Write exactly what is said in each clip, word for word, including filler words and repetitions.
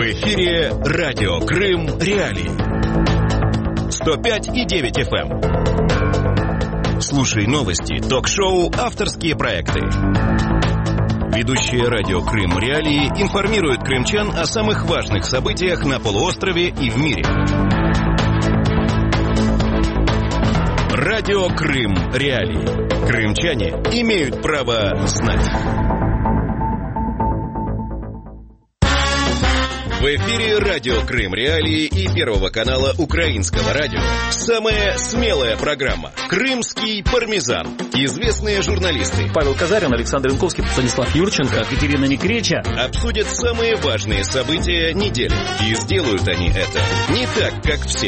В эфире радио Крым Реалии. сто пять и девять эф эм. Слушай новости, ток-шоу, авторские проекты. Ведущие радио Крым Реалии информируют крымчан о самых важных событиях на полуострове и в мире. Радио Крым Реалии. Крымчане имеют право знать. В эфире радио Крым Реалии и Первого канала Украинского радио. Самая смелая программа «Крымский пармезан». Известные журналисты Павел Казарин, Александр Янковский, Станислав Юрченко, Екатерина Некреча обсудят самые важные события недели. И сделают они это не так, как все.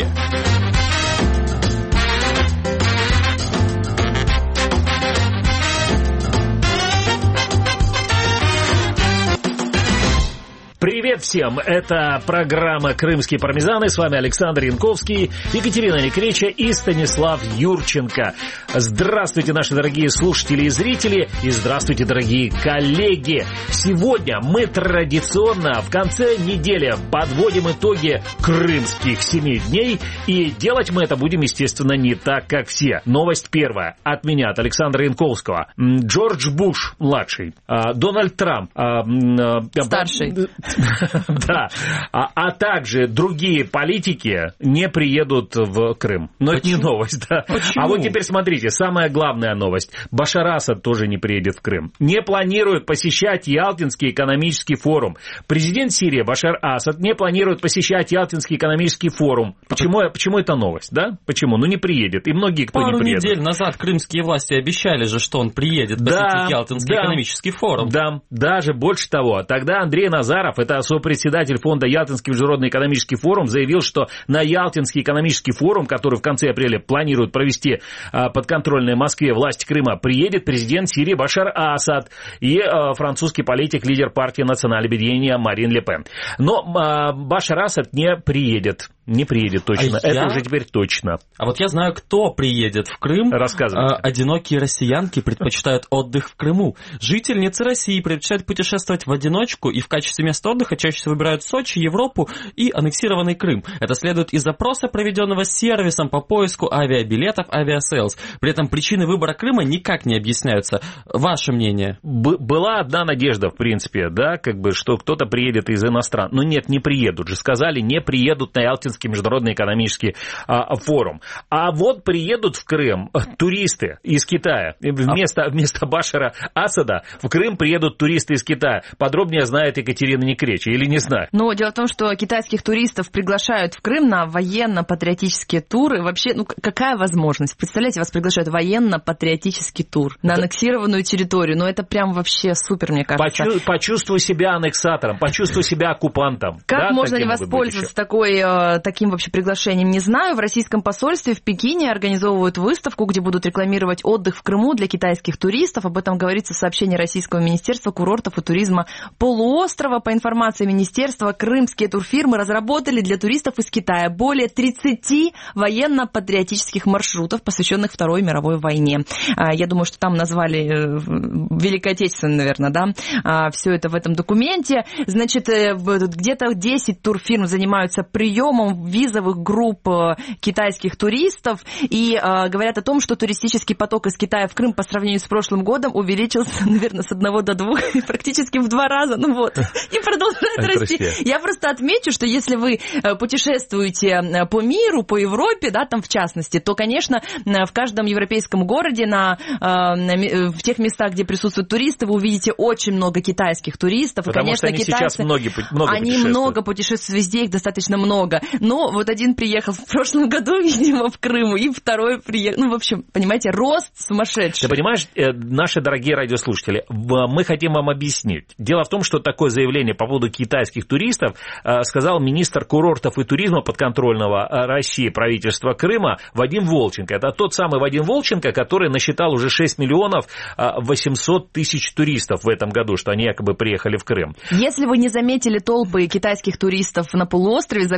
Привет всем! Это программа «Крымские пармезаны». С вами Александр Янковский, Екатерина Некреча и Станислав Юрченко. Здравствуйте, наши дорогие слушатели и зрители, и здравствуйте, дорогие коллеги! Сегодня мы традиционно в конце недели подводим итоги крымских семи дней, и делать мы это будем, естественно, не так, как все. Новость первая от меня, от Александра Янковского. Джордж Буш, младший, Дональд Трамп, старший, да, а, а также другие политики не приедут в Крым. Но Почему? Это не новость, да. Почему? А вот теперь смотрите, самая главная новость. Башар Асад тоже не приедет в Крым. Не планирует посещать Ялтинский экономический форум. Президент Сирии Башар Асад не планирует посещать Ялтинский экономический форум. Почему, почему это новость, да? Почему? Ну не приедет. И многие, кто Пару не приедет. Пару недель назад крымские власти обещали же, что он приедет посетить да, Ялтинский да, экономический форум. Да, даже больше того. Тогда Андрей Назаров, это сопредседатель фонда Ялтинский международный экономический форум, заявил, что на Ялтинский экономический форум, который в конце апреля планируют провести а, подконтрольной Москве власти Крыма, приедет президент Сирии Башар Асад и а, французский политик, лидер партии национального объединения Марин Ле Пен. Но а, Башар Асад не приедет. Не приедет точно. А Это я... уже теперь точно. А вот я знаю, кто приедет в Крым. Рассказывайте. А, одинокие россиянки предпочитают отдых в Крыму. Жительницы России предпочитают путешествовать в одиночку и в качестве места отдыха чаще всего выбирают Сочи, Европу и аннексированный Крым. Это следует из запроса, проведенного сервисом по поиску авиабилетов Aviasales. При этом причины выбора Крыма никак не объясняются. Ваше мнение? Б- была одна надежда, в принципе, да, как бы, что кто-то приедет из иностран. Но нет, не приедут же. Сказали, не приедут на Ялтинский международный экономический а, форум. А вот приедут в Крым туристы из Китая. Вместо, а... вместо Башара Асада в Крым приедут туристы из Китая. Подробнее знает Екатерина Некреча или не знает? Ну, дело в том, что китайских туристов приглашают в Крым на военно-патриотические туры. Вообще, ну, какая возможность? Представляете, вас приглашают военно-патриотический тур на аннексированную территорию. Ну, это прям вообще супер, мне кажется. Почу- почувствуй себя аннексатором, почувствуй себя оккупантом. Как да, можно не воспользоваться такой... таким вообще приглашением, не знаю. В российском посольстве в Пекине организовывают выставку, где будут рекламировать отдых в Крыму для китайских туристов. Об этом говорится в сообщении Российского министерства курортов и туризма полуострова. По информации министерства, крымские турфирмы разработали для туристов из Китая более тридцати военно-патриотических маршрутов, посвященных Второй мировой войне. Я думаю, что там назвали Великой Отечественной, наверное, да, все это в этом документе. Значит, где-то десять турфирм занимаются приемом визовых групп китайских туристов и э, говорят о том, что туристический поток из Китая в Крым по сравнению с прошлым годом увеличился, наверное, с одного до двух, практически в два раза, ну вот, и продолжает расти. Я просто отмечу, что если вы путешествуете по миру, по Европе, да, там в частности, то, конечно, в каждом европейском городе, на, э, в тех местах, где присутствуют туристы, вы увидите очень много китайских туристов. Потому и, конечно, что они китайцы, сейчас многие, много они путешествуют. много путешествуют, везде их достаточно много. Но вот один приехал в прошлом году, видимо, в Крым, и второй приехал. Ну, в общем, понимаете, рост сумасшедший. Ты понимаешь, наши дорогие радиослушатели, мы хотим вам объяснить. Дело в том, что такое заявление по поводу китайских туристов сказал министр курортов и туризма подконтрольного России правительства Крыма Вадим Волченко. Это тот самый Вадим Волченко, который насчитал уже шесть миллионов восемьсот тысяч туристов в этом году, что они якобы приехали в Крым. Если вы не заметили толпы китайских туристов на полуострове за все это время,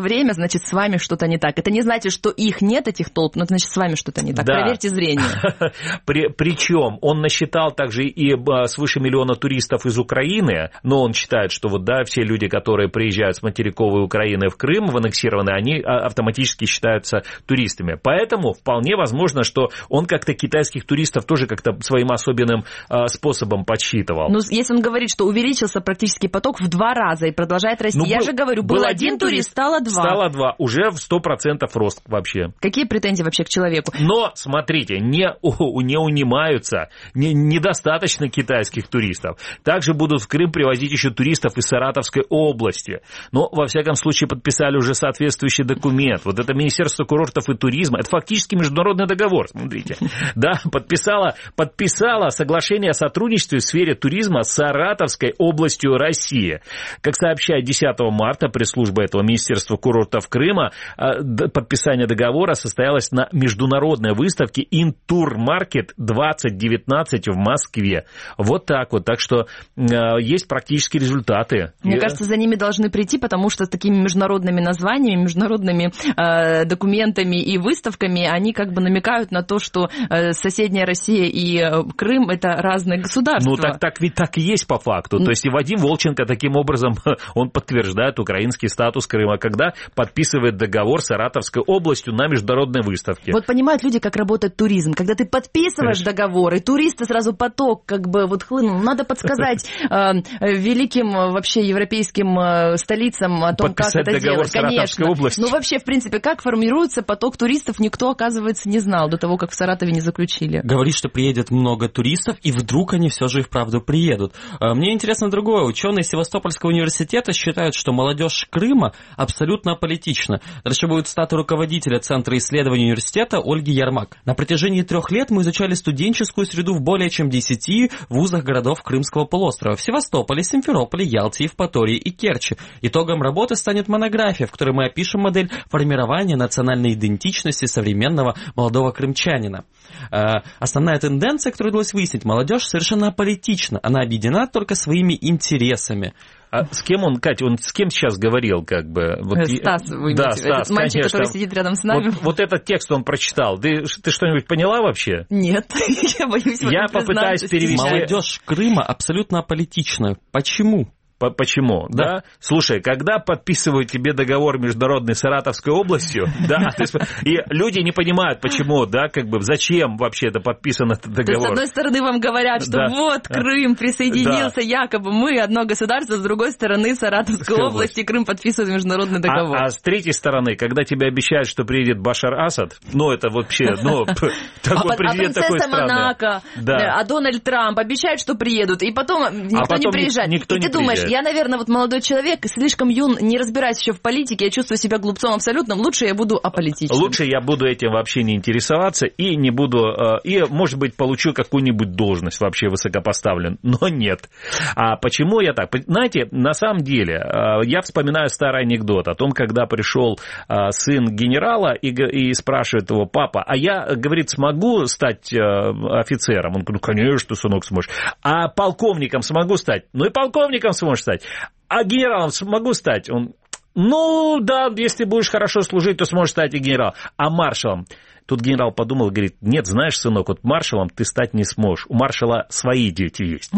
время, значит, с вами что-то не так. Это не значит, что их нет, этих толп, но значит, с вами что-то не так. Да. Проверьте зрение. При, причем он насчитал также и свыше миллиона туристов из Украины, но он считает, что вот, да, все люди, которые приезжают с материковой Украины в Крым, в аннексированные, они автоматически считаются туристами. Поэтому вполне возможно, что он как-то китайских туристов тоже как-то своим особенным способом подсчитывал. Ну, если он говорит, что увеличился практически поток в два раза и продолжает расти, ну, я был, же говорю, был, был один турист, стало два. Стало два, уже в сто процентов рост вообще. Какие претензии вообще к человеку? Но, смотрите, не, не унимаются, не, недостаточно китайских туристов. Также будут в Крым привозить еще туристов из Саратовской области. Но, во всяком случае, подписали уже соответствующий документ. Вот это Министерство курортов и туризма, это фактически международный договор, смотрите. Да, подписало, подписало соглашение о сотрудничестве в сфере туризма с Саратовской областью России. Как сообщает десятого марта пресс-служба этого Министерства курортов Крыма, подписание договора состоялось на международной выставке Интурмаркет двадцать девятнадцать в Москве. Вот так вот. Так что есть практические результаты. Мне И... кажется, за ними должны прийти, потому что с такими международными названиями, международными э, документами и выставками они как бы намекают на то, что э, соседняя Россия и э, Крым — это разные государства. Ну, так, так ведь так и есть по факту. Mm. То есть и Вадим Волченко таким образом, он подтверждает украинский статус Крыма, когда подписывает договор с Саратовской областью на международной выставке. Вот понимают люди, как работает туризм. Когда ты подписываешь Конечно. договор, и туристы сразу поток как бы вот хлынул. Надо подсказать э, великим вообще европейским э, столицам о том, Подписать как это делать. Конечно. Области. Ну вообще, в принципе, как формируется поток туристов, никто, оказывается, не знал до того, как в Саратове не заключили. Говорит, что приедет много туристов, и вдруг они все же и вправду приедут. Мне интересно другое. Ученые Севастопольского университета считают, что молодежь Крыма абсолютно аполитична. Расшибают статус руководителя Центра исследований университета Ольги Ярмак. На протяжении трех лет мы изучали студенческую среду в более чем десяти вузах городов Крымского полуострова. В Севастополе, Симферополе, Ялте, Евпатории и Керчи. Итогом работы станет монография, в которой мы опишем модель формирования национальной идентичности современного молодого крымчанина. Э, основная тенденция, которую удалось выяснить, молодежь совершенно аполитична. Она объединена только своими интересами. А с кем он, Катя, он с кем сейчас говорил, как бы? Вот, Стас, вы да, имеете, Стас, этот мальчик, конечно. который сидит рядом с нами. Вот, вот этот текст он прочитал. Ты, ты что-нибудь поняла вообще? Нет, я боюсь. Я попытаюсь перевести. Молодежь Крыма абсолютно аполитична. Почему? Почему? Да. да? Слушай, когда подписывают тебе договор международный с Саратовской областью, да, и люди не понимают, почему, да, как бы, зачем вообще это подписан этот договор. То есть, с одной стороны, вам говорят, что вот Крым присоединился, якобы мы одно государство, с другой стороны, Саратовской области Крым подписывает международный договор. А, а с третьей стороны, когда тебе обещают, что приедет Башар Асад, ну, это вообще, ну, такой президент такой странный. А Монако, а Дональд Трамп обещают, что приедут, и потом никто не приезжает. И ты думаешь, я, наверное, вот молодой человек, слишком юн, не разбираюсь еще в политике, я чувствую себя глупцом абсолютным, лучше я буду аполитичным. Лучше я буду этим вообще не интересоваться и не буду, и, может быть, получу какую-нибудь должность вообще высокопоставлен, но нет. А почему я так? Знаете, на самом деле, я вспоминаю старый анекдот о том, когда пришел сын генерала и, и спрашивает его: папа, а я, говорит, смогу стать офицером? Он говорит: ну, конечно, сынок, сможешь. А полковником смогу стать? Ну и полковником сможешь стать. А генералом смогу стать? Он: ну, да, если будешь хорошо служить, то сможешь стать и генералом. А маршалом? Тут генерал подумал и говорит: нет, знаешь, сынок, вот маршалом ты стать не сможешь. У маршала свои дети есть.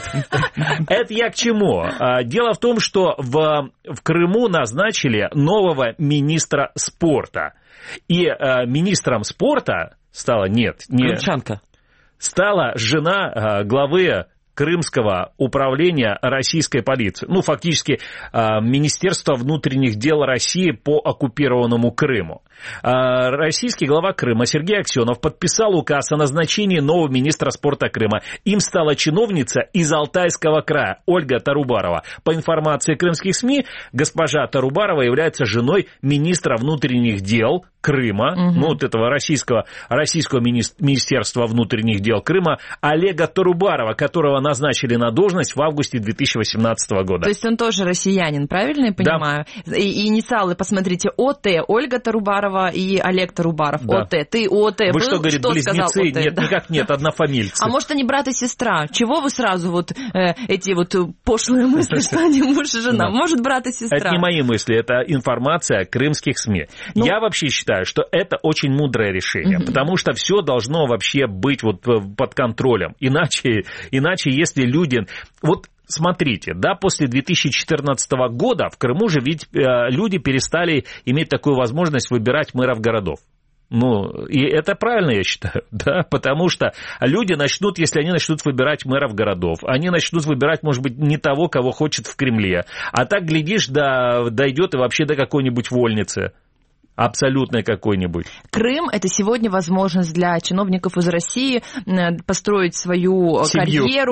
Это я к чему? Дело в том, что в Крыму назначили нового министра спорта. И министром спорта стала, нет, не... Крымчанка. Стала жена главы Крымского управления российской полиции. Ну, фактически, Министерство внутренних дел России по оккупированному Крыму. Российский глава Крыма Сергей Аксенов подписал указ о назначении нового министра спорта Крыма. Им стала чиновница из Алтайского края Ольга Тарубарова. По информации крымских СМИ, госпожа Тарубарова является женой министра внутренних дел Крыма, угу. ну, вот этого российского, российского министерства внутренних дел Крыма Олега Тарубарова, которого назначили на должность в августе две тысячи восемнадцатого года. То есть он тоже россиянин, правильно я понимаю? Да. И, и инициалы, посмотрите, ОТ, Ольга Тарубарова и Олег Тарубаров. Да. ОТ. Ты ОТ Вы был? что, говорит, что близнецы? Нет, да. Никак нет, однофамильцы. А может, они брат и сестра? Чего вы сразу вот э, эти вот пошлые мысли, что они муж и жена? Может, брат и сестра? Это не мои мысли, это информация крымских СМИ. Ну... Я вообще считаю, что это очень мудрое решение, потому что все должно вообще быть вот под контролем. Иначе, иначе если люди... Вот смотрите, да, после две тысячи четырнадцатого года в Крыму же ведь э, люди перестали иметь такую возможность выбирать мэров городов. Ну, и это правильно, я считаю, да, потому что люди начнут, если они начнут выбирать мэров городов, они начнут выбирать, может быть, не того, кого хочет в Кремле, а так, глядишь, да, дойдет и вообще до какой-нибудь вольницы. Абсолютно какой-нибудь. Крым – это сегодня возможность для чиновников из России построить свою семью. Карьеру,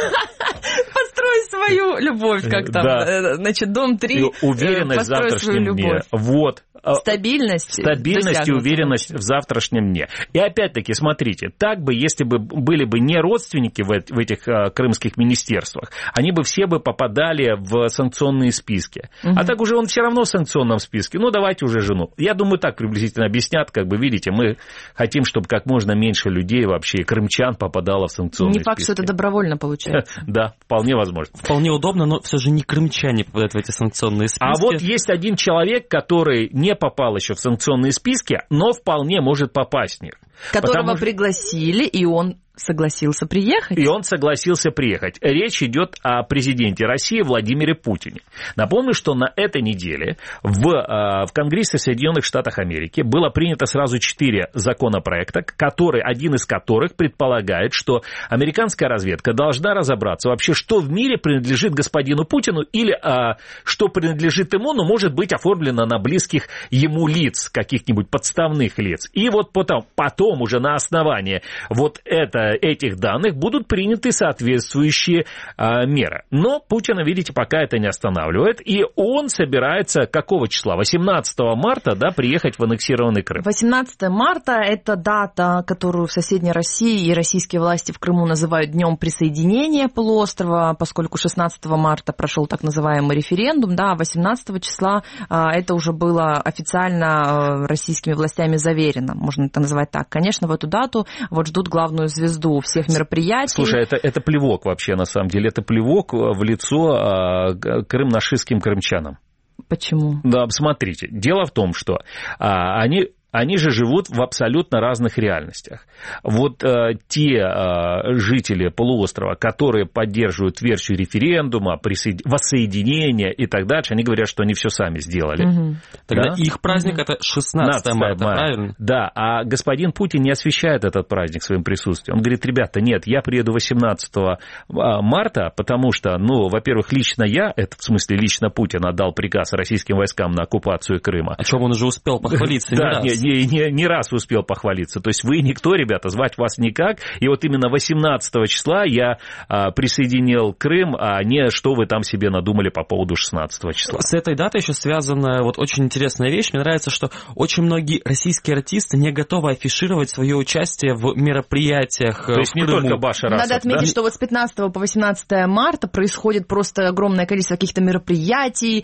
построить свою любовь, как там, да. Значит, дом три, уверенность в завтрашнем дне. Вот. Стабильность. Стабильность и уверенность в завтрашнем дне. И опять-таки, смотрите, так бы, если бы были бы не родственники в этих крымских министерствах, они бы все бы попадали в санкционные списки. Угу. А так уже он все равно в санкционном списке. Ну, давайте уже жену. Я думаю, так приблизительно объяснят, как бы, видите, мы хотим, чтобы как можно меньше людей вообще, крымчан, попадало в санкционные списки. Не факт, что это добровольно получается. Да, вполне возможно. Вполне удобно, но все же не крымчане попадают в эти санкционные списки. А вот есть один человек, который не попал еще в санкционные списки, но вполне может попасть в них. Которого Потому... пригласили, и он согласился приехать. И он согласился приехать. Речь идет о президенте России Владимире Путине. Напомню, что на этой неделе в, в Конгрессе Соединенных Штатов Америки было принято сразу четыре законопроекта, которые, один из которых предполагает, что американская разведка должна разобраться вообще, что в мире принадлежит господину Путину или а, что принадлежит ему, но может быть оформлено на близких ему лиц, каких-нибудь подставных лиц. И вот потом, потом уже на основании вот это этих данных будут приняты соответствующие а, меры. Но Путина, видите, пока это не останавливает. И он собирается какого числа? восемнадцатого марта, да, приехать в аннексированный Крым. восемнадцатого марта – это дата, которую в соседней России и российские власти в Крыму называют днем присоединения полуострова, поскольку шестнадцатого марта прошел так называемый референдум, да, а восемнадцатого числа а, это уже было официально а, российскими властями заверено, можно это назвать так. Конечно, в эту дату вот ждут главную звезду всех мероприятий. Слушай, это, это плевок вообще, на самом деле. Это плевок в лицо а, крым-нашистским крымчанам. Почему? Да, смотрите. Дело в том, что а, они... Они же живут в абсолютно разных реальностях. Вот э, те э, жители полуострова, которые поддерживают версию референдума, присоед... воссоединения и так дальше, они говорят, что они все сами сделали. Угу. Тогда да? их праздник угу. это шестнадцатого марта, правильно? Да, а господин Путин не освещает этот праздник своим присутствием. Он говорит, ребята, нет, я приеду восемнадцатого марта, потому что, ну, во-первых, лично я, это в смысле лично Путин отдал приказ российским войскам на оккупацию Крыма. О чем он уже успел похвалиться не раз. Не, не, не раз успел похвалиться. То есть вы никто, ребята, звать вас никак. И вот именно восемнадцатого числа я а, присоединил Крым, а не что вы там себе надумали по поводу шестнадцатого числа. С этой датой еще связана вот очень интересная вещь. Мне нравится, что очень многие российские артисты не готовы афишировать свое участие в мероприятиях То есть в не Крыму. только Баша Расов, Надо отметить, да? что вот с пятнадцатого по восемнадцатое марта происходит просто огромное количество каких-то мероприятий,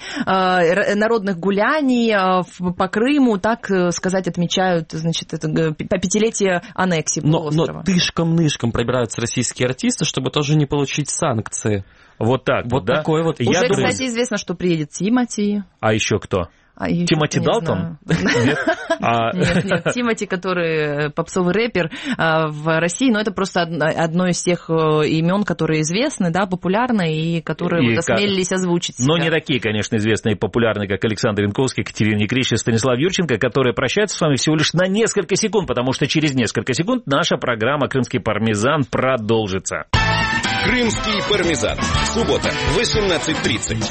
э, народных гуляний э, по Крыму, так сказать, отмечают, значит, это пятилетие аннексии полуострова. Но, но тышком-нышком пробираются российские артисты, чтобы тоже не получить санкции. Вот так вот, да? такой вот. Уже, Я кстати, думаю... известно, что приедет Тимати. А еще кто? А Тимоти Далтон? Нет? А... нет, нет, Тимати, который попсовый рэпер в России, но это просто одно из тех имен, которые известны, да, популярны и которые и вот осмелились как... озвучить себя. Но не такие, конечно, известные и популярные, как Александр Янковский, Екатерина Некреча, Станислав Юрченко, которые прощаются с вами всего лишь на несколько секунд, потому что через несколько секунд наша программа «Крымский пармезан» продолжится. «Крымский пармезан». Суббота, восемнадцать тридцать.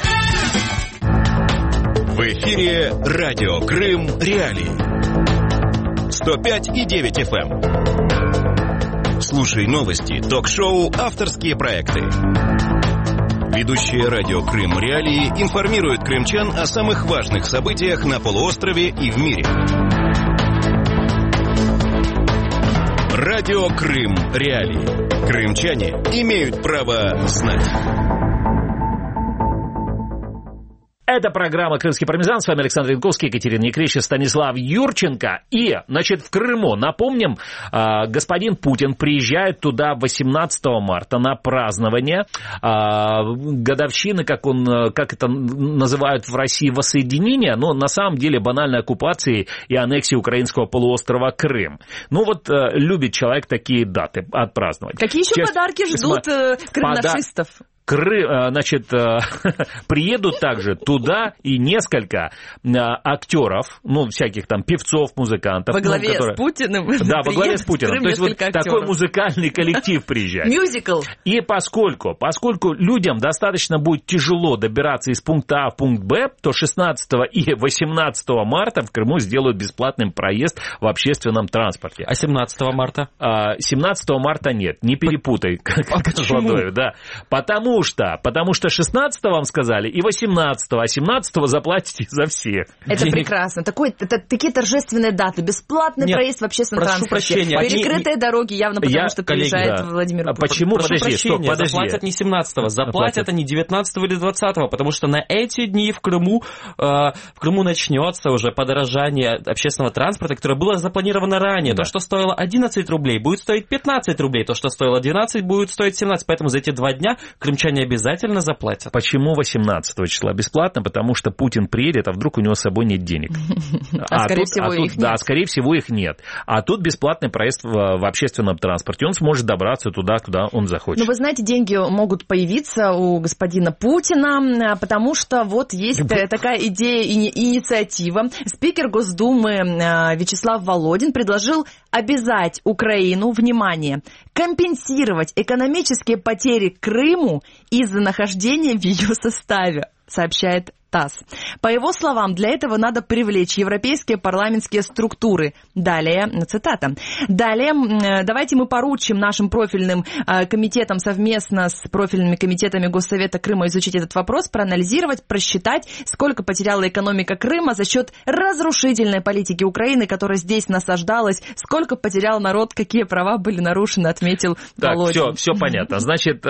В эфире радио Крым Реалии. сто пять и девять эф эм. Слушай новости, ток-шоу, авторские проекты. Ведущие радио Крым Реалии информируют крымчан о самых важных событиях на полуострове и в мире. Радио Крым Реалии. Крымчане имеют право знать. Это программа «Крымский пармезан». С вами Александр Янковский, Екатерина Некреча, Станислав Юрченко. И, значит, в Крыму, напомним, господин Путин приезжает туда восемнадцатого марта на празднование годовщины, как, он, как это называют в России, воссоединения, но на самом деле банальной оккупации и аннексии украинского полуострова Крым. Ну вот любит человек такие даты отпраздновать. Какие еще Чест... подарки ждут Сма... крымнашистов? Пода... Кры, значит, приедут также туда и несколько актеров, ну, всяких там певцов, музыкантов. Во главе ну, которые... с Путиным. Да, во главе с Путиным. То есть вот актеров. Такой музыкальный коллектив приезжает. Мюзикл. И поскольку, поскольку людям достаточно будет тяжело добираться из пункта А в пункт Б, то шестнадцатого и восемнадцатого марта в Крыму сделают бесплатный проезд в общественном транспорте. А семнадцатого марта? семнадцатого марта нет, не перепутай. А почему? Да. Потому что, потому что шестнадцатого вам сказали и восемнадцатого, а семнадцатого заплатите за всех. Это Денег. Прекрасно. Такой, это, такие торжественные даты. Бесплатный Нет, проезд в общественном прошу транспорте. Прощения. Перекрытые Они... дороги явно потому, Я, что приезжает коллеги, да. Владимир Путин. Почему? Прошу Подожди, прощения, стоп, подожди. Заплатят не семнадцатого, заплатят они девятнадцатого или двадцатого, потому что на эти дни в Крыму, э, в Крыму начнется уже подорожание общественного транспорта, которое было запланировано ранее. Да. То, что стоило одиннадцать рублей, будет стоить пятнадцать рублей. То, что стоило двенадцать, будет стоить семнадцать. Поэтому за эти два дня крымчане обязательно заплатят. Почему восемнадцатого числа бесплатно? Потому что Путин приедет, а вдруг у него с собой нет денег. А, а скорее тут, всего а тут, их да, нет. скорее всего их нет. А тут бесплатный проезд в, в общественном транспорте. Он сможет добраться туда, куда он захочет. Ну, вы знаете, деньги могут появиться у господина Путина, потому что вот есть такая идея и инициатива. Спикер Госдумы Вячеслав Володин предложил обязать Украину, внимание, компенсировать экономические потери Крыму из-за нахождения в ее составе, сообщает ТАСС. По его словам, для этого надо привлечь европейские парламентские структуры. Далее, цитата. Далее, давайте мы поручим нашим профильным комитетам совместно с профильными комитетами Госсовета Крыма изучить этот вопрос, проанализировать, просчитать, сколько потеряла экономика Крыма за счет разрушительной политики Украины, которая здесь насаждалась, сколько потерял народ, какие права были нарушены, отметил так, Володин. Так, все, все понятно. Значит,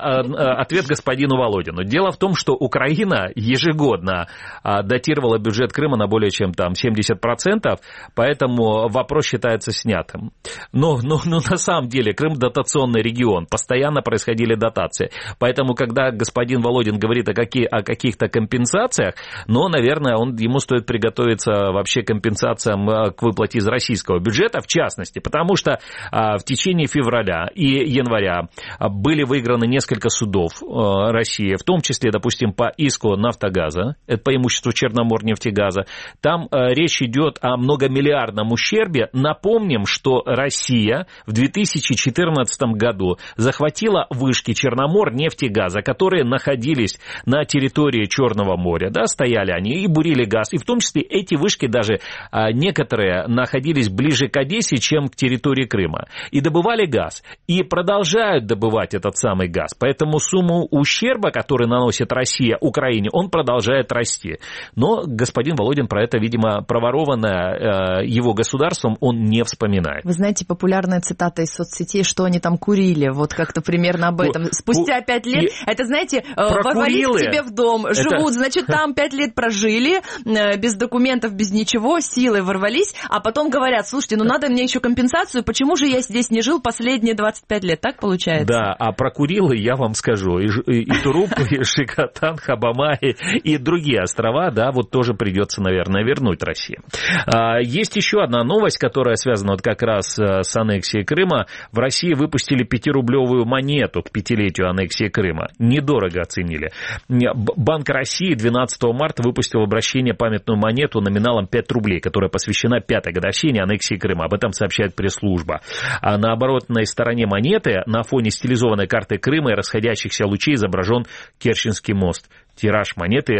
ответ господину Володину. Дело в том, что Украина ежегодно датировала бюджет Крыма на более чем там семьдесят процентов, поэтому вопрос считается снятым. Но, но, но на самом деле Крым дотационный регион, постоянно происходили дотации. Поэтому, когда господин Володин говорит о, какие, о каких-то компенсациях, ну, наверное, он, ему стоит приготовиться вообще к компенсациям к выплате из российского бюджета, в частности, потому что в течение февраля и января были выиграны несколько судов России, в том числе, допустим, по иску «Нафтогаза», это по имуществу Черноморнефтегаза. Там э, речь идет о многомиллиардном ущербе. Напомним, что Россия в две тысячи четырнадцатом году захватила вышки Черноморнефтегаза, которые находились на территории Черного моря. Да, стояли они и бурили газ. И в том числе эти вышки даже э, некоторые находились ближе к Одессе, чем к территории Крыма. И добывали газ. И продолжают добывать этот самый газ. Поэтому сумму ущерба, который наносит Россия Украине, он продолжает расти. Но господин Володин про это, видимо, проворованное э, его государством, он не вспоминает. Вы знаете, популярная цитата из соцсетей, что они там курили, вот как-то примерно об этом. Спустя пять лет, и... это, знаете, ворвались к тебе в дом, живут, это... значит, там пять лет прожили, без документов, без ничего, силой ворвались, а потом говорят, слушайте, ну надо мне еще компенсацию, почему же я здесь не жил последние двадцать пять лет, так получается? Да, а про Курилы я вам скажу, и, и, и Туруп, и Шикотан, Хабамай, и другие острова, да, вот тоже придется, наверное, вернуть России. Есть еще одна новость, которая связана вот как раз с аннексией Крыма. В России выпустили пятирублевую монету к пятилетию аннексии Крыма. Недорого оценили. Банк России двенадцатого марта выпустил в обращение памятную монету номиналом пять рублей, которая посвящена пятой годовщине аннексии Крыма. Об этом сообщает пресс-служба. А на оборотной стороне монеты на фоне стилизованной карты Крыма и расходящихся лучей изображен Керченский мост. Тираж монеты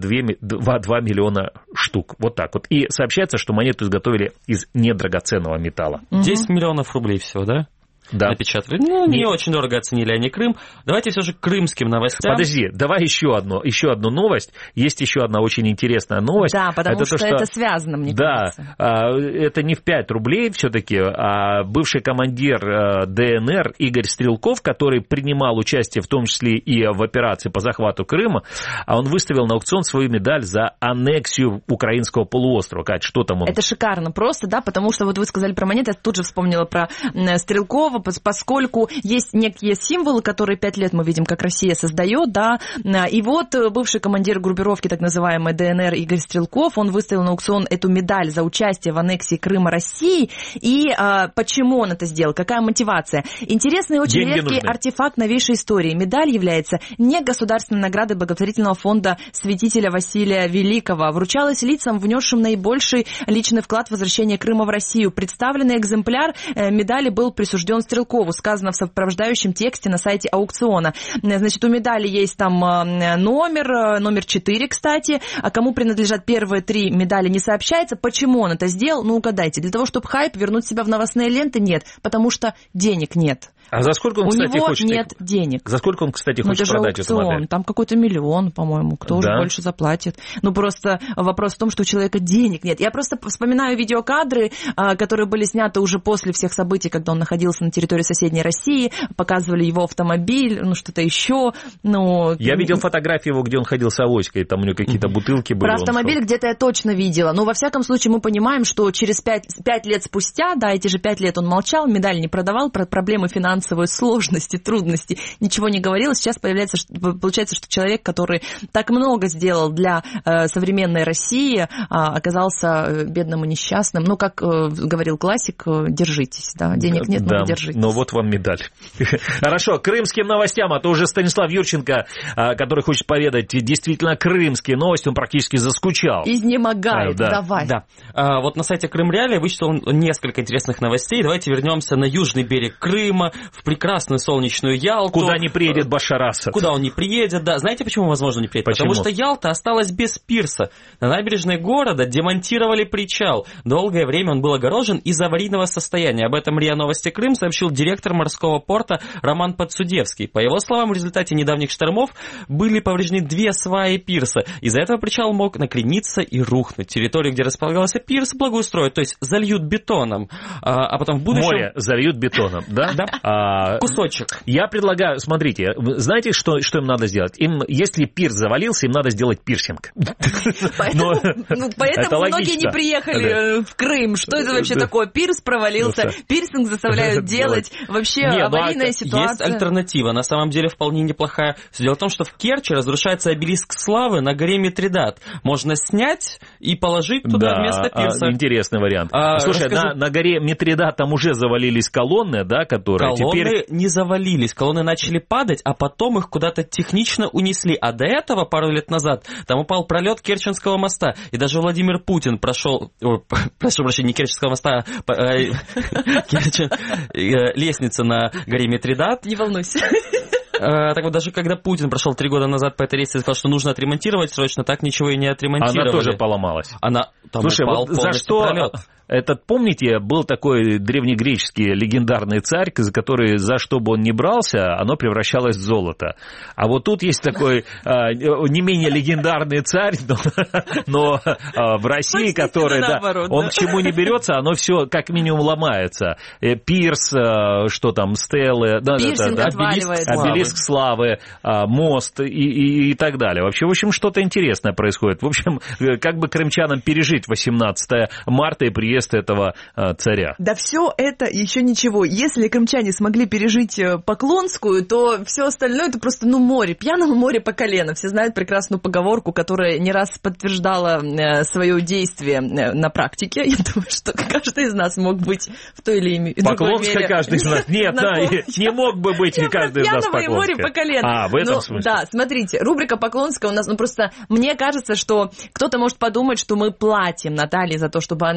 два миллиона штук. Вот так вот. И сообщается, что монету изготовили из недрагоценного металла. десять миллионов рублей всего, да? да. напечатали. Ну, не, не очень дорого оценили они Крым. Давайте все же к крымским новостям. Подожди, давай еще одну, еще одну новость. Есть еще одна очень интересная новость. Да, потому это что, то, что это связано, мне да, кажется. Да, это не в пять рублей все-таки, а бывший командир ДНР Игорь Стрелков, который принимал участие в том числе и в операции по захвату Крыма, а он выставил на аукцион свою медаль за аннексию украинского полуострова. Кать, что там он? Это шикарно просто, да, потому что вот вы сказали про монеты, я тут же вспомнила про Стрелкова, поскольку есть некие символы, которые пять лет мы видим, как Россия создает, да, и вот бывший командир группировки, так называемой ДНР Игорь Стрелков, он выставил на аукцион эту медаль за участие в аннексии Крыма России, и а, почему он это сделал, какая мотивация? Интересный, очень Деньги редкий нужны. артефакт новейшей истории. Медаль является не государственной наградой благотворительного фонда святителя Василия Великого, вручалась лицам, внесшим наибольший личный вклад в возвращение Крыма в Россию. Представленный экземпляр медали был присужден Стрелкову, сказано в сопровождающем тексте на сайте аукциона. Значит, у медали есть там номер, номер четыре, кстати, а кому принадлежат первые три медали, не сообщается. Почему он это сделал? Ну, угадайте. Для того, чтобы хайп, вернуть себя в новостные ленты? Нет, потому что денег нет. А за сколько он, у кстати, него хочет... нет денег. За сколько он, кстати, хочет ну, это продать аукцион, эту модель? Там какой-то миллион, по-моему. Кто да? уже больше заплатит? Ну, просто вопрос в том, что у человека денег нет. Я просто вспоминаю видеокадры, которые были сняты уже после всех событий, когда он находился на территории соседней России, показывали его автомобиль, ну, что-то еще. Ну... Я видел фотографии его, где он ходил с авоськой, там у него какие-то бутылки были. Про автомобиль где-то я точно видела. Но, во всяком случае, мы понимаем, что через пять, пять лет спустя, да, эти же пять лет он молчал, медаль не продавал, про проблемы финансовой сложности, трудности, ничего не говорил. Сейчас появляется, получается, что человек, который так много сделал для э, современной России, э, оказался бедным и несчастным. Ну, как э, говорил классик, э, держитесь, да, денег нет, да, но держитесь. Но вот вам медаль. Хорошо, к крымским новостям, а то уже Станислав Юрченко, который хочет поведать действительно крымские новости, он практически заскучал. Изнемогает, да. давай. Да. А, вот на сайте Крым Реалии вычитал несколько интересных новостей. Давайте вернемся на южный берег Крыма, в прекрасную солнечную Ялту. Куда не приедет Башар Асад. Куда он не приедет, да. Знаете, почему, возможно, не приедет? Почему? Потому что Ялта осталась без пирса. На набережной города демонтировали причал. Долгое время он был огорожен из-за аварийного состояния. Об этом РИА Новости Крым сообщил директор морского порта Роман Подсудевский. По его словам, в результате недавних штормов были повреждены две сваи пирса. Из-за этого причал мог накрениться и рухнуть. Территорию, где располагался пирс, благоустроят, то есть зальют бетоном. А, а потом в будущем... Море зальют бетоном, да? Да. А, Кусочек. Я предлагаю, смотрите, знаете, что, что им надо сделать? Им, если пирс завалился, им надо сделать пирсинг. Поэтому многие не приехали в Крым. Что это вообще такое? Пирс провалился, пирсинг заставляют делать. Вообще аварийная ситуация. Есть альтернатива, на самом деле вполне неплохая. Дело в том, что в Керчи разрушается обелиск славы на горе Митридат. Можно снять и положить туда да, вместо пирса. Интересный вариант. А, Слушай, расскажу... на, на горе Митридат там уже завалились колонны, да, которые Колонны теперь... не завалились, колонны начали падать, а потом их куда-то технично унесли. А до этого, пару лет назад, там упал пролет Керченского моста, и даже Владимир Путин прошел... О, прошу прощения, не Керченского моста, а лестница на горе Митридат. Не волнуйся. Так вот, даже когда Путин прошел три года назад по этой рейсе и сказал, что нужно отремонтировать срочно, так ничего и не отремонтировали. Она тоже поломалась. Она там Слушай, упал вот за что... пролет. Этот, помните, был такой древнегреческий легендарный царь, за который, за что бы он ни брался, оно превращалось в золото. А вот тут есть такой а, не менее легендарный царь, но, но а, в России, который, да, наоборот, он да. к чему не берется, оно все как минимум ломается. Пирс, а, что там, стелы, да, Пирсинг да, да, обелиск, обелиск славы, а, мост и, и, и так далее. Вообще, в общем, что-то интересное происходит. В общем, как бы крымчанам пережить восемнадцатое марта и приехать этого э, царя. Да все это еще ничего. Если крымчане смогли пережить Поклонскую, то все остальное это просто, ну, море. Пьяному море по колено. Все знают прекрасную поговорку, которая не раз подтверждала э, свое действие э, на практике. Я думаю, что каждый из нас мог быть в той или иной мере. Поклонская каждый из нас. Нет, да, не мог бы быть каждый из нас Поклонская. Море по колено. А, в этом смысле. Да, смотрите, рубрика Поклонская у нас, ну, просто мне кажется, что кто-то может подумать, что мы платим Наталье за то, чтобы она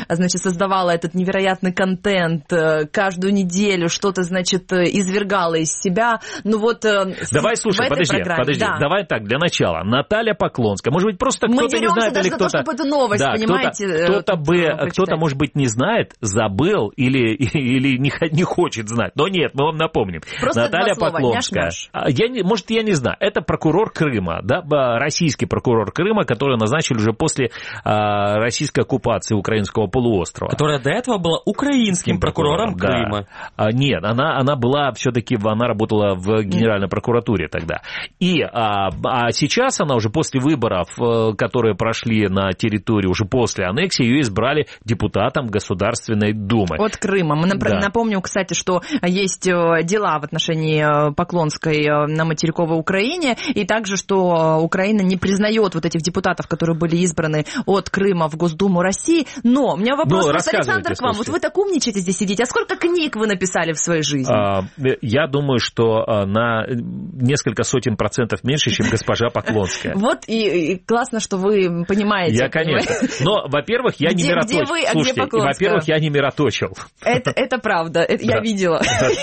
значит, создавала этот невероятный контент, каждую неделю что-то, значит, извергала из себя. Ну вот... Давай, слушай, подожди, подожди, да. давай так, для начала. Наталья Поклонская, может быть, просто кто-то не знает, или кто-то... чтобы эту новость, да, понимаете? Кто-то, кто-то, бы, кто-то, может быть, не знает, забыл или, или не, не хочет знать. Но нет, мы вам напомним. Просто Наталья два слова, Поклонская. Няш-мяш. Я не, может, я не знаю. Это прокурор Крыма, да, российский прокурор Крыма, который назначили уже после а, российской оккупации украинского полуострова. Которая до этого была украинским прокурором, прокурором Крыма. Да. А, нет, она, она была все-таки, она работала в Генеральной прокуратуре тогда. И а, а сейчас она уже после выборов, которые прошли на территории, уже после аннексии, ее избрали депутатом Государственной Думы. От Крыма. Мы да. напомним, кстати, что есть дела в отношении Поклонской на материковой Украине, и также, что Украина не признает вот этих депутатов, которые были избраны от Крыма в Госдуму России. Но у меня вопрос, ну, просто, Александр, к вам. Вот вы так умничаете здесь сидите. А сколько книг вы написали в своей жизни? А, я думаю, что на несколько сотен процентов меньше, чем госпожа Поклонская. Вот и классно, что вы понимаете. Я, конечно. Но, во-первых, я не мироточил. Где вы, а где Поклонская? Во-первых, я не мироточил. Это, это правда, это я видела.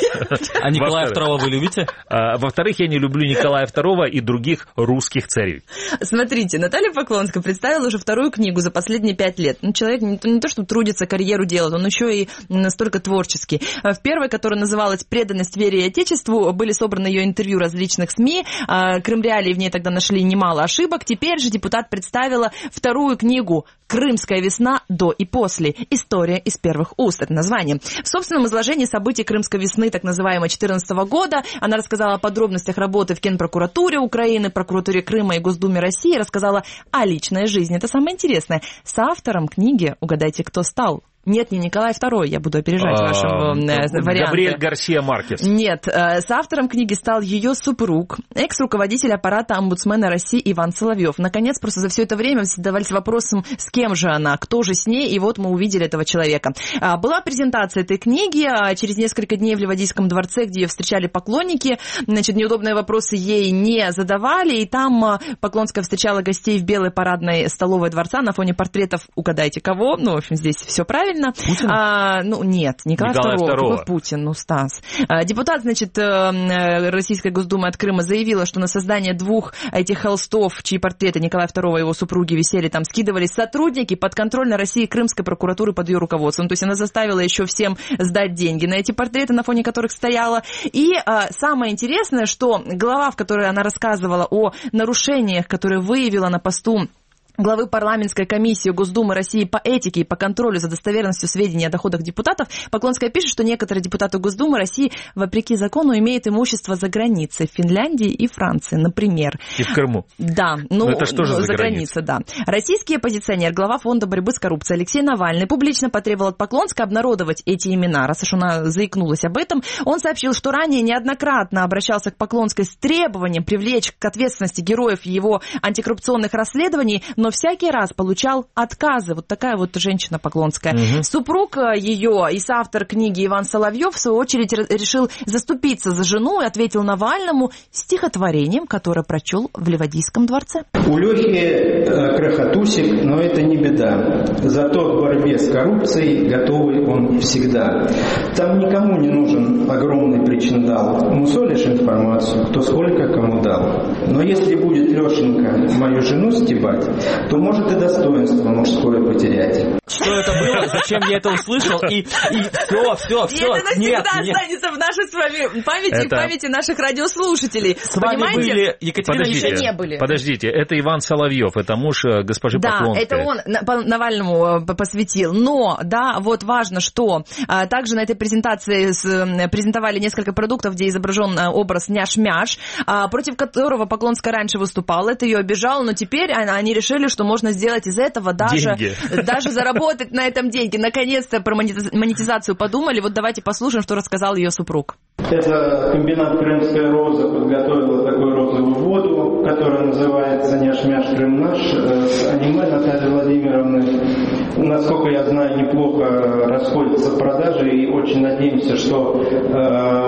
А Николая второго вы любите? Во-вторых, я не люблю Николая второго и других русских царей. Смотрите, Наталья Поклонская представила уже вторую книгу за последние пять лет. Ну, человек не то, не то, что трудится, карьеру делает, он еще и настолько творческий. В первой, которая называлась «Преданность вере и Отечеству», были собраны ее интервью различных СМИ. Крым Реалии в ней тогда нашли немало ошибок. Теперь же депутат представила вторую книгу «Крымская весна. До и после. История из первых уст». Это название. В собственном изложении событий Крымской весны, так называемой две тысячи четырнадцатого года, она рассказала о подробностях работы в Генпрокуратуре Украины, Прокуратуре Крыма и Госдуме России, рассказала о личной жизни. Это самое интересное. С автором книги, угадайте, кто стал? Нет, не Николай второй, я буду опережать а, ваши э, варианты. Габриэль Гарсия Маркес. Нет, э, с автором книги стал ее супруг, экс-руководитель аппарата омбудсмена России Иван Соловьев. Наконец, просто за все это время мы задавались вопросом, с кем же она, кто же с ней, и вот мы увидели этого человека. А, была презентация этой книги, а через несколько дней в Ливадийском дворце, где ее встречали поклонники, значит, неудобные вопросы ей не задавали, и там а, Поклонская встречала гостей в белой парадной столовой дворца на фоне портретов, угадайте кого, ну, в общем, здесь все правильно. Путин? А, ну, нет, Николай, Николай второго. Какой Путин, ну, Стас. А, депутат, значит, Российской Госдумы от Крыма заявила, что на создание двух этих холстов, чьи портреты Николая второго и его супруги висели там, скидывались сотрудники подконтрольной России Крымской прокуратуры под ее руководством. То есть она заставила еще всем сдать деньги на эти портреты, на фоне которых стояла. И а, самое интересное, что глава, в которой она рассказывала о нарушениях, которые выявила на посту главы парламентской комиссии Госдумы России по этике и по контролю за достоверностью сведений о доходах депутатов, Поклонская пишет, что некоторые депутаты Госдумы России, вопреки закону, имеют имущество за границей, в Финляндии и Франции, например. И в Крыму. Да, ну, это что же за, за границей, да. Российский оппозиционер, глава Фонда борьбы с коррупцией Алексей Навальный публично потребовал от Поклонской обнародовать эти имена, раз уж она заикнулась об этом. Он сообщил, что ранее неоднократно обращался к Поклонской с требованием привлечь к ответственности героев его антикоррупционных расследований, но всякий раз получал отказы. Вот такая вот женщина Поклонская. Угу. Супруг ее и соавтор книги Иван Соловьев, в свою очередь, решил заступиться за жену и ответил Навальному стихотворением, которое прочел в Ливадийском дворце. У Лехи крохотусик, но это не беда. Зато в борьбе с коррупцией готовый он всегда. Там никому не нужен огромный причиндал. Мусолишь информацию, кто сколько кому дал. Но если будет Лешенька мою жену стебать, то может и достоинство мужское потерять. Что это было? Зачем я это услышал? И, и все, все, все. И это навсегда нет, останется нет. в нашей с вами памяти и это... в памяти наших радиослушателей. С вами Понимаете? были Екатерина Подождите, еще не были. Подождите, это Иван Соловьев, это муж госпожи да, Поклонской. Да, это он Навальному посвятил. Но, да, вот важно, что а, также на этой презентации с, презентовали несколько продуктов, где изображен образ Няш-мяш, а, против которого Поклонская раньше выступала. Это ее обижало, но теперь они решили, что можно сделать из этого даже, даже заработать на этом деньги. Наконец-то про монетизацию подумали. Вот давайте послушаем, что рассказал ее супруг. Это комбинат «Крымская роза» подготовила такую розовую воду, которая называется «Няш-мяш Крым наш», с аниме Натальи Владимировны. Насколько я знаю, неплохо расходятся в продаже, и очень надеемся, что э,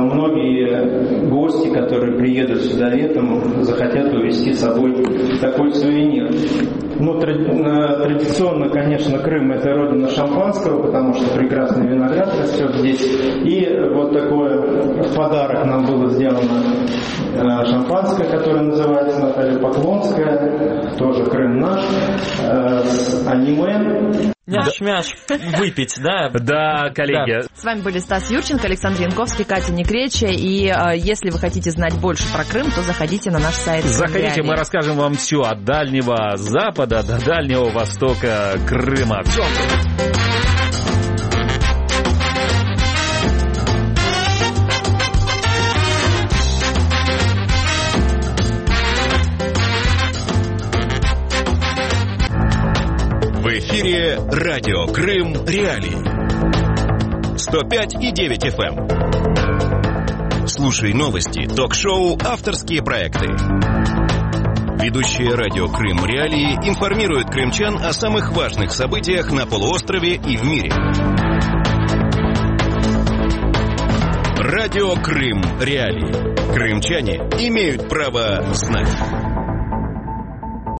многие гости, которые приедут сюда летом, захотят увезти с собой такой сувенир. Ну, традиционно, конечно, Крым – это родина шампанского, потому что прекрасный виноград растет здесь. И вот такое в подарок нам было сделано шампанское, которое называется Наталья Поклонская, тоже Крым наш, с аниме. Мяш-мяш, выпить, да? Да, коллеги. С вами были Стас Юрченко, Александр Янковский, Катя Некреча. И э, если вы хотите знать больше про Крым, то заходите на наш сайт. Заходите, мы расскажем вам все от Дальнего Запада до Дальнего Востока Крыма. Все. В эфире радио Крым Реалии. сто пять и девять эф эм. Слушай новости, ток-шоу, авторские проекты. Ведущие радио Крым Реалии информируют крымчан о самых важных событиях на полуострове и в мире. Радио Крым Реалии. Крымчане имеют право знать.